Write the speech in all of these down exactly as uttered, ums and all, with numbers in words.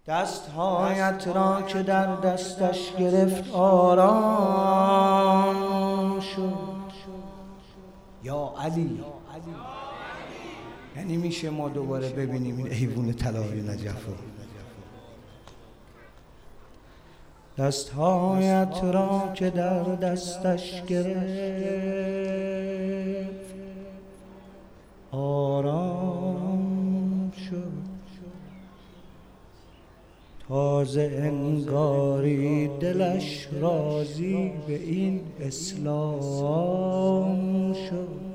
دستهایت را که در دستش گرفت آرام شد. یا علی. یعنی میشه ما دوباره ببینیم این ایوون طلای نجف رو. دستهایت را که در دستش گرفت آرام شد. تازه انگاری دلش راضی به این اسلام شد.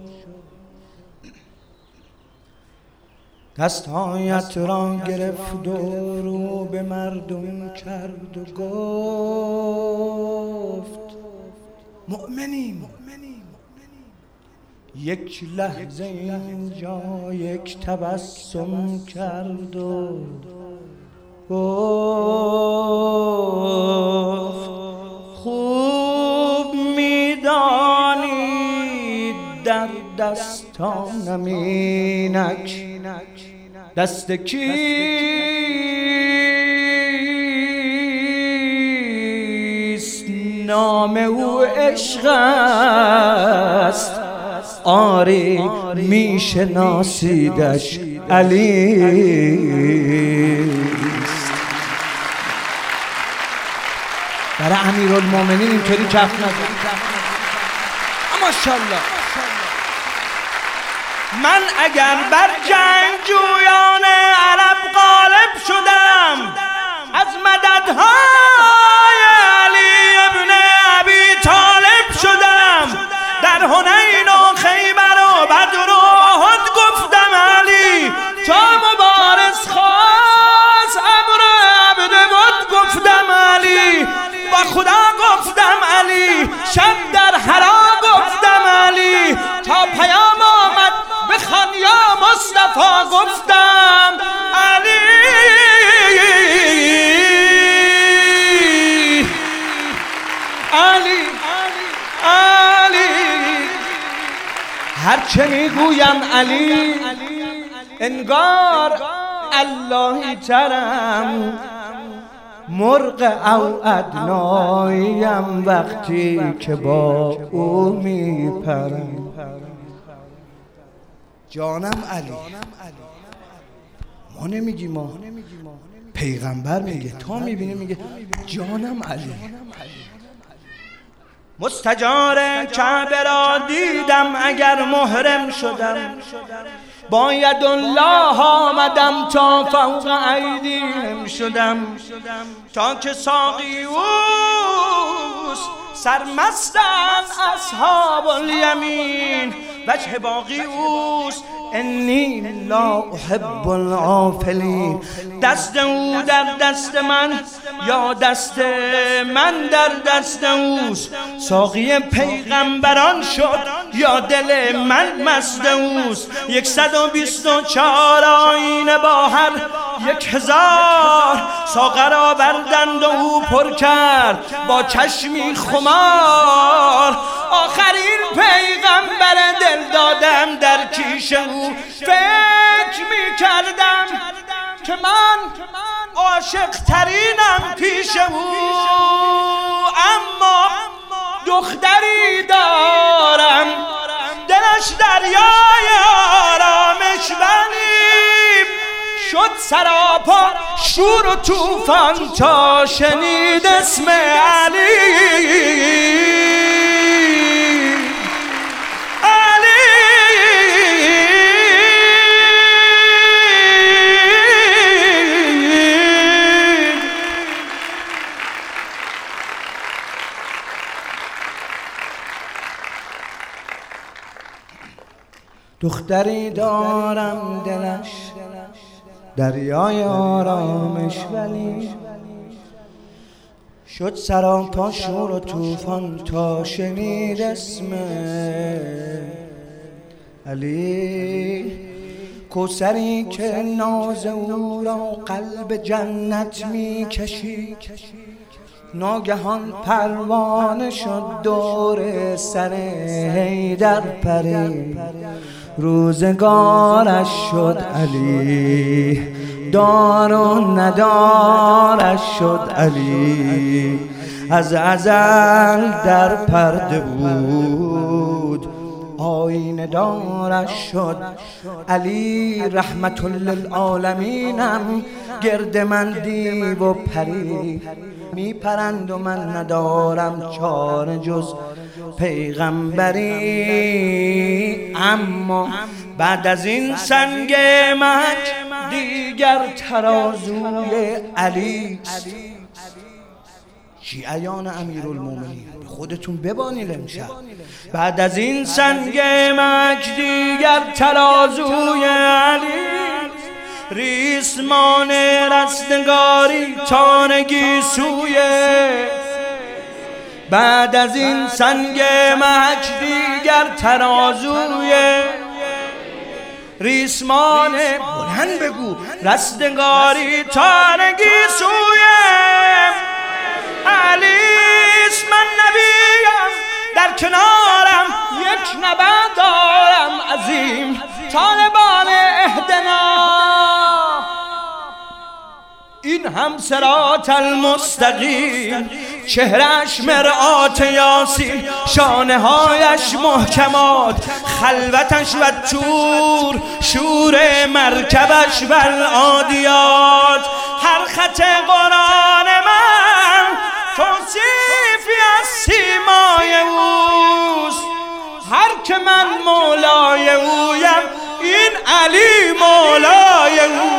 دستهایت را گرفت و رو به مردم کرد و گفت مؤمنین، یک لحظه اینجا یک تبسم کرد و گفت خوب میدانید در دستانم اینک دست کیست؟ نام او عشق است، آری میشناسیدش علی. برای امیرالمومنین اینطوری کف نزد. ماشاءالله. من اگر بر جنگجویان عرب غالب شدم، از مددهای علی ابن ابی طالب شدم، در حنین و خیبر و بدر و احد گفتم علی، تا مبارز خواست امر عبد ود گفتم علی، با خدا گفتم علی، شب در حرا گفتم علی، تا پیام آمد بخوان یا مصطفی گفتم علی. علی علی هرچه میگویم علی، انگار اللهی ترم، مرغ او ادناییم وقتی که با او میپرم. جانم علی. ما نمیگی، ما پیغمبر میگه، تا میبینه میگه جانم علی. مستجار کعبه را دیدم اگر محرم شدم، باید الله آمدم تا فوق ایدیهم شدم، تا که ساقی اوست سرمستند اصحاب الیمین، وجه باقی اوست انی لا احب العافلین. دست او در دست من یا دست من در دست اوست، ساقی پیغمبران شد یا دل من مست اوست. یکصد و بیست و چهار آینه با هر یک هزار ساغر آوردند و او پر کرد با چشمی خمار. آخرین پیغمبر دل دادم در کیش او، فکر می کردم که من عاشق ترینم پیش او، اما دختری دارم دلش دریای آرامش، ولی شد سراپا شور و طوفان تا شنید اسم علی. دختری دارم دلش دریای آرامش، ولی شد سراپا شور و طوفان تا شنید اسم علی. کوثری که ناز او را قلب جنت می کشید، ناگهان پروانه شد دور سر حیدر پرید، روزگارش شد علی دار و ندارش شد علی، از ازل در پرده بود آینه دارش شد علی. رحمت للعالمینم، گرد من دیو و پری میپرند و من ندارم چاره جز پیغمبری. اما بعد از این سنگ مک دیگر ترازوی علی است. شیعیان امیرالمومنین خودتون ببانید امشب، بعد از این سنگ مک دیگر ترازوی علی، ریسمان رستگاری تانگی سوی. بعد از این سنگ مک دیگر ترازوی ریسمان بلند بگو رستگاری تانگی سوی علیست. من نبیم در کنارم یک نبض دارم عظیم، طالبان اهدنا این هم صراط المستقیم. چهرش مرآت یاسین، شانه هایش محکمات، خلوتش و تور، شور مرکبش و العادیات. هر خط قرآن من توصیفی از سیمای اوست، هر که من مولای اویم این علی مولای او.